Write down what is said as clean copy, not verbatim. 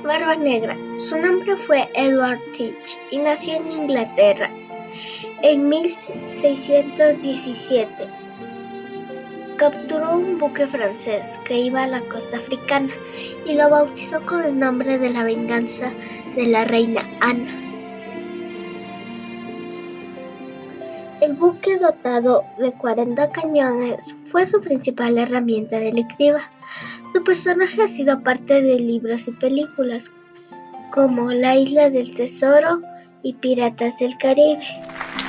Barba Negra. Su nombre fue Edward Teach y nació en Inglaterra en 1617. Capturó un buque francés que iba a la costa africana y lo bautizó con el nombre de la venganza de la reina Ana. El buque, dotado de 40 cañones, fue su principal herramienta delictiva. Su personaje ha sido parte de libros y películas como La Isla del Tesoro y Piratas del Caribe.